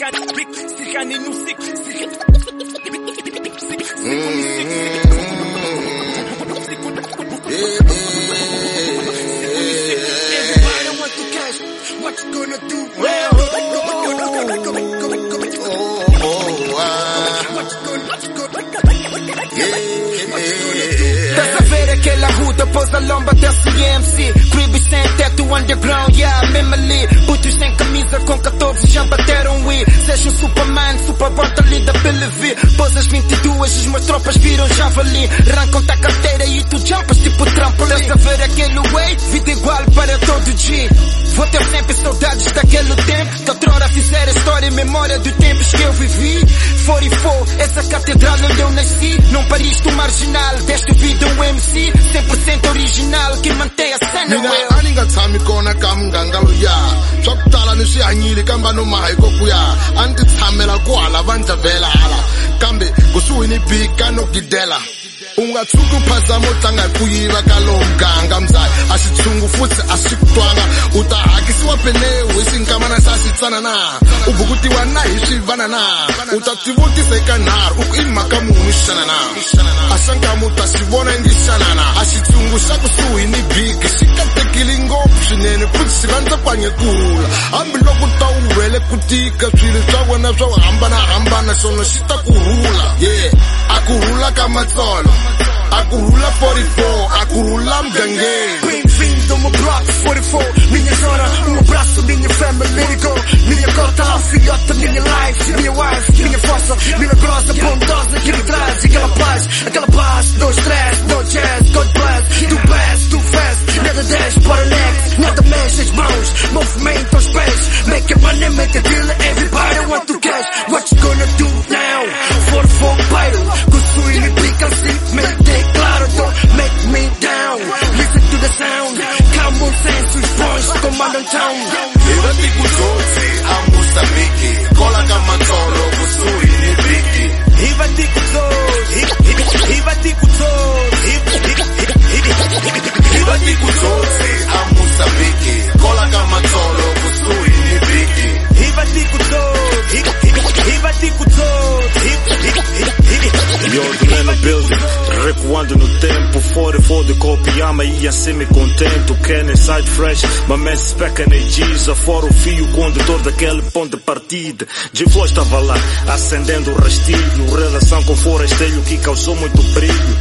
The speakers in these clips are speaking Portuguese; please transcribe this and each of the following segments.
What you gonna do? Estás a ver aquela ruta, pôs a lomba até CMC. Cribs sem teto, underground, yeah, mesmo ali. Putos sem camisa, com 14 já bateram Wii. Seja o Superman, Superbot ali da PLV. Pôs as 22, os meus tropas viram javali. Arrancam-te a carteira e tu jumpas tipo trampolim. Estás a ver aquele way, vida igual para todo dia. Vou ter sempre saudades daquele tempo, que outrora fizeram história e memória dos tempos que eu vivi. 44, essa catedral onde eu nasci. Não pariste o marginal, deste vida um MC 100% original, que mantém a cena. Mina aninga tshami kona ka muganga ya swa ku tala ni swi hanyile kamba no maha hikoku ya a ni ti tshamela kwala va ndza vela hala kambe kusuhi ni bika no gidela. Unga tshuku phazamo tlanga ku yiva ka lo muganga mzali a xi tshungu futhi a xi twanga u ta hakisiwa pelewu hi xinkamana xa xitsana na u bukutiwa na hi swivana na u ta tivutisa eka nharhu u ku i mhaka muni xana na a xa nkamu ta xi vona ngi xana na a xitshungu xa kusuhi ni biki xi katekile ngopfu swinene futhi xi rhandza kwanyekula hambiloko ta u wele ku tika swilo swa wena swo hambanahambana xona xi ta kurhula a kurhula ka matsolo a kurhula 44 a kurhula mugangeni. Bem-vindo ao meu bloco 44. Minha zona, um abraço, minha family go. Minha cota, filhota, minha life, minha wife, minha força, minha grossa, bondosa que me traz aquela paz, no stress, no jazz, God bless, do best, do fast, nada desce para next, nada mexe as mãos, movimento aos pés, make a money, make a deal, everybody want to cash, what you gonna do now? 44 baile, Kusui me pica assim, make it claro, don't make me down, listen to the sound, common sense, os bons comandam town. Iva tiku zote a Mozambique, kola kama tolo Kusui ni biki. Iva tiku zote, Iva tiku zote, Iva tiku zote a Mozambique, kola kama tolo Kusui ni biki. Iva tiku zote, Iva tiku zote. Yo, no building, recuando no tempo, 44 de copiama e assim me contento. Kenny side fresh, mas man speca na giza. Fora o fio condutor daquele ponto de partida. G-Flow estava lá, acendendo o rastilho. Relação com forasteiro que causou muito brilho.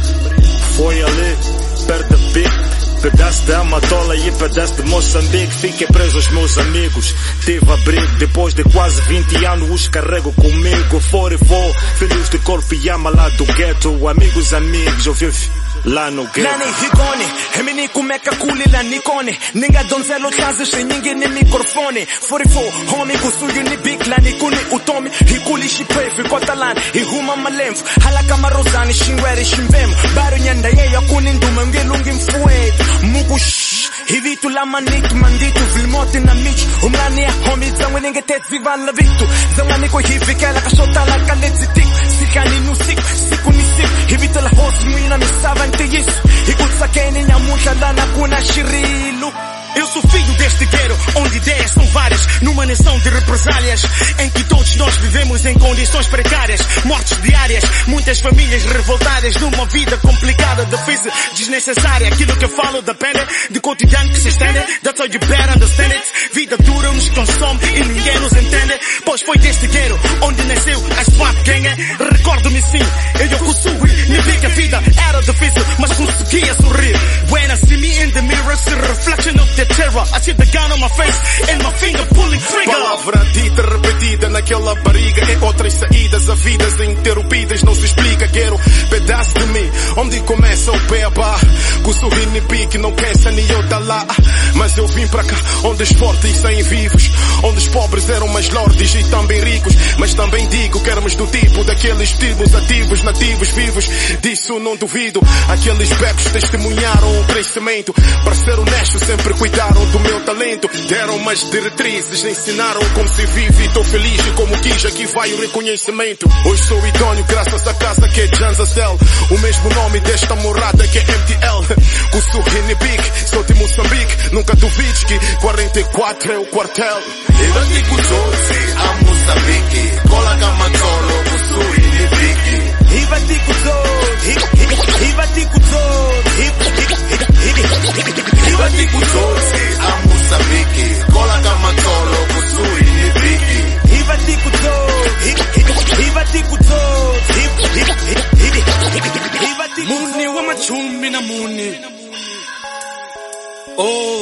Foi ali, perto da pique. Pedaço de Amatola e pedaço de Moçambique. Fiquei preso aos meus amigos. Tive abrigo, depois de quase 20 anos os carrego comigo. 44, filhos de corpo e ama lá do gueto. Amigos, ouviu? Lá no gueto. Nani higone, hemini kumeka kuli la nikone. Ninga donzelo chazi shi nyingi ni mikrofone. 44, homie kusuyu ni big la nikuni utomi. Hikuli shipevi kotalan, hihuma malemfu. Halaka marozani shingwere shimbemu. Baro nyanda yeyo kuni ndume ngelungi mfuetu. Mugu shh, hivitu la manitu manditu. Vilmoti na michi, umlani ya homie zangwe ningetezi vivan la vitu. Zangani ko hivi kela kashota la kaleti tik. Sikani nusik, siku ni sik. Hivitu la hosi mwina misava isso, e Kutsakeni Nhamucha lá na Cuna Shirilu. Eu sou filho deste guero, onde ideias são várias, numa nação de represálias, em que todos nós vivemos em condições precárias, mortes diárias, muitas famílias revoltadas, numa vida complicada, difícil, desnecessária. Aquilo que eu falo depende de cotidiano que se estende, that's how you better understand it. Vida dura nos consome e ninguém nos entende, pois foi deste guero, onde nasceu a Swap Gang. Recordo-me sim, eu Kusui, nem vi que a vida era difícil, mas conseguia sorrir. When I see me in the mirror, see the reflection of the terror. I see the gun on my face and my finger pulling trigger. Palavra dita, repetida naquela barriga. Em outras saídas, a vidas interrompidas. Não se explica, quero pedaço de mim. Onde começa o beabá. Com sorriso e pique, não quer ser nem eu tá lá. Mas eu vim pra cá, onde os fortes saem vivos. Onde os pobres eram mais lordes e também ricos. Mas também digo que éramos do tipo daqueles tipos ativos, nativos, vivos. Disso não duvido. Aqueles becos testemunharam o crescimento. Para ser honesto, sempre cuidaram do meu talento. Deram umas diretrizes, ensinaram como se vive. Tô feliz e como quis, aqui vai o reconhecimento. Hoje sou idôneo graças à casa que é Janzacel. O mesmo nome desta morada que é MTL. Kusui ni big, sou de Moçambique. Nunca duvides que 44 é o quartel. Iva tiku zote a Mozambique,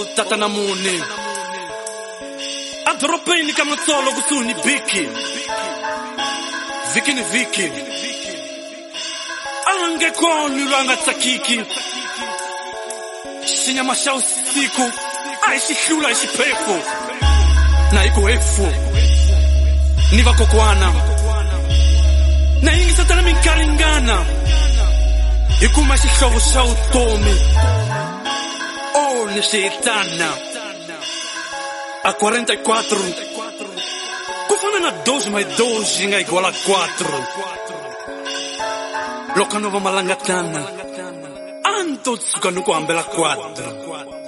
tatana muni a doropeni ka Matsolo kusuhi ni Biki Viki ni Viki angekoni lwanga tsakiki xinyama xa usiku a hi xi hlula hi xiphefo na hi ku hefu ni vakokwana na yingisatana minkaringana hi kuma xihlovo xa vutomi ni xiyetana a 44 ku fana na 12 mais 12 nga igual a 4 loko no va malangatana anto tsuka ni ku hambela 4